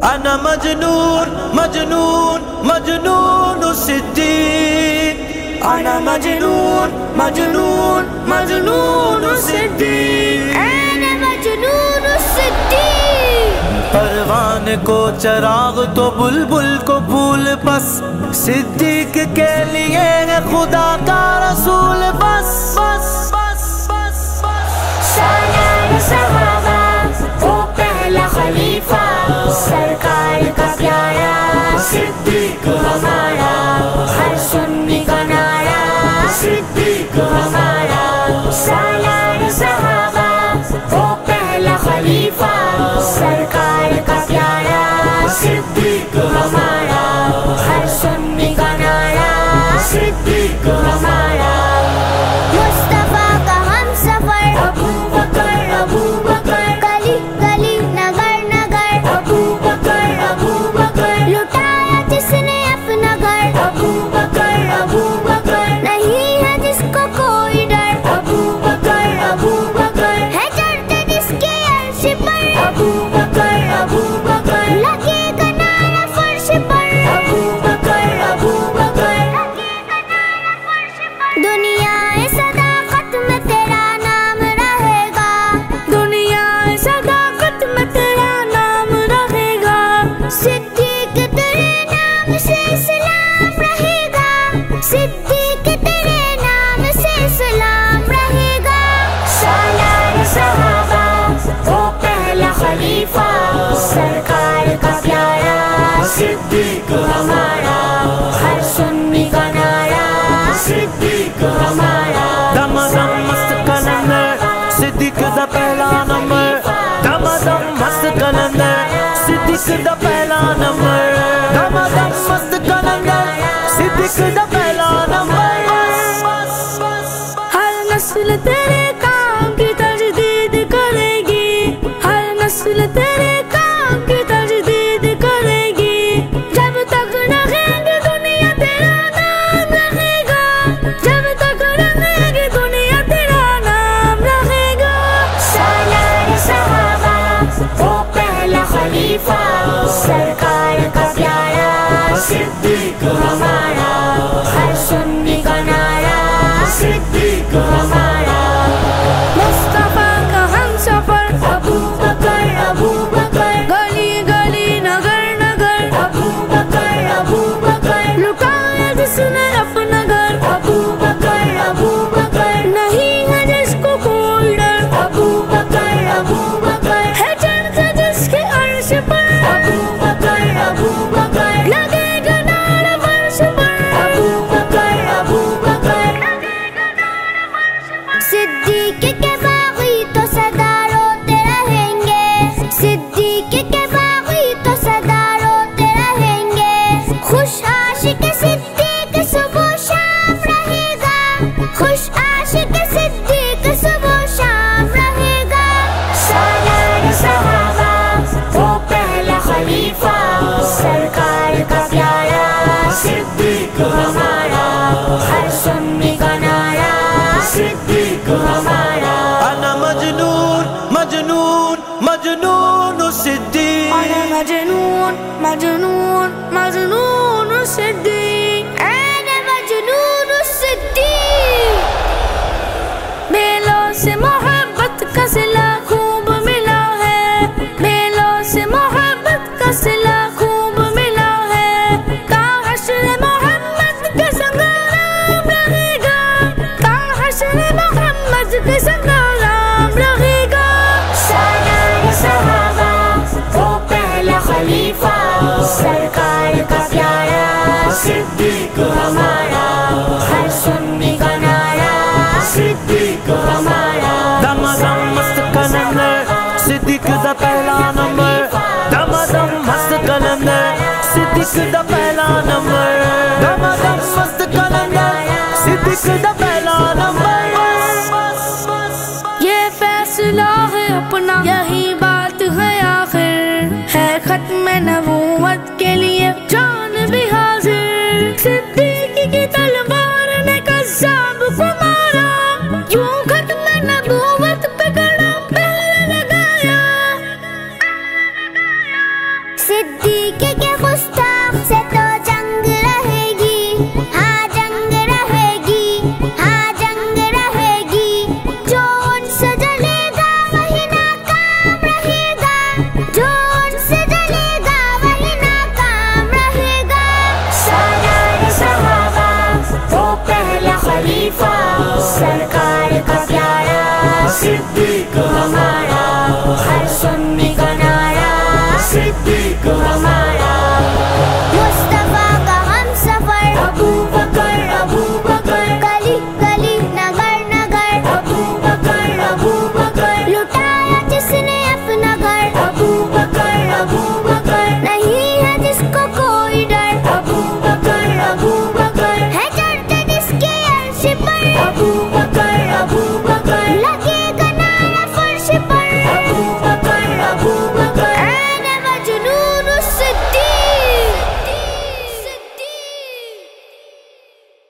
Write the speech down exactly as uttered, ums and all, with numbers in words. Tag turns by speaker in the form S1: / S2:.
S1: انا مجنون مجنون مجنون الصدیق انا مجنون مجنون مجنون الصدیق
S2: انا مجنون الصدیق
S1: پروان کو چراغ تو بلبل کو پھول بس صدیق کے لیے ہے خدا کا رسول بس بس بس بس بس
S2: سالار صحابہ وہ پہلا خلیفہ سرکار کا پیارا صدیق ہمارا ہر سنی کا نعرہ صدیق ہمارا سالار صحابہ وہ پہلا خلیفہ سرکار کا پیارا صدیق ہمارا ہر سنی کا نعرہ صدیق ہمارا مصطفیٰ کا ہم سفر ابو بکر ابو بکر گلی گلی نگر نگر ابو بکر ابو بکر لٹایا جس نے اپنا گھر ابو بکر ابو بکر نہیں ہے جس کو کوئی ڈر ابو بکر ابو بکر ہے چڑھتے جس کے عرش پر ابو بکر ابو بکر لگے گا نعرہ فرش پر ابو بکر ابو بکر لگے گا نعرہ فرش پر دنیا صداقت میں تیرا نام رہے گا دنیا صداقت میں تیرا نام رہے گا صدیق تیرے نام سے اسلام رہے گا صدیق تیرے نام سے اسلام رہے گا سالار صحابہ وہ پہلا خلیفہ سرکار کا پیارا صدیق ہمارا ہر سنی کا نعرہ صدیق ہمارا
S1: دم دم مست کلندر صدیق دا پہلا نمبر دم دم مست کلندر صدیق دا پہلا نمبر دم دم مست کلندر صدیق دا پہلا نمبر
S2: ہر نسل تیرے کام کی تجدید کرے گی ہر نسل تیرے کام کی تجدید کرے گی جب تک رہیں گے دنیا تیرا نام رہے گا جب تک رہیں گے دنیا تیرا نام رہے گا سالار صحابہ وہ پہلا خلیفہ سرکار کا پیارا صدیق ہمارا ہر سنی کا نعرہ صدیق ہمارا مصطفیٰ کا ہم سفر ابو بکر ابو بکر گلی گلی نگر نگر ابو بکر ابو بکر لٹایا جس نے اپنا گھر ابو بکر ابو بکر نہیں ہے جس کو کوئی ڈر ابو بکر ابو بکر ہے چڑھتا جس کے عرش پر ابو بکر ابو بکر لگے گا نعرہ فرش پر ابو بکر ابو بکر لگے گا نعرہ فرش پر صدیق کے باغی تو سدا روتے رہیں گے صدیق کے باغی تو سدا روتے رہیں گے خوش عاشق صدیق صبح شام رہے گا خوش عاشق صدیق صبح شام رہے گا سالار صحابہ وہ پہلا خلیفہ سرکار کا پیارا صدیق ہمارا ہر سنی کا نعرہ صدیق ہمارا
S1: انا مجنون مجنون مجنون الصدیق
S2: انا مجنون مجنون مجنون الصدیق انا مجنون الصدیق بیلوں سے محبت کا صلہ خوب ملا ہے بیلوں سے محبت کا صلہ خوب ملا ہے تا حشر محمد کے سنگ نام رہے گا تا حشر محمد کے سنگ نام رہے گا سالار صحابہ وہ پہلا خلیفہ سرکار کا پیارا صدیق ہمارا ہر سنی کا نعرہ صدیق ہمارا
S1: دم دم مست کلندر صدیق دا پہلا نمبر دم دم مست کلندر صدیق دا پہلا نمبر دم دم مست کلندر صدیق دا پہلا نمبر
S2: یہ فیصلہ ہے اپنا یہی بات ہے آخر ہے ختم نبوت کے لیے جان بھی حاضر صدیق کی تلوار نے قذاب کو مارا یوں ختم نبوت پہ گڑا پہلے لگایا صدیق
S1: صدیق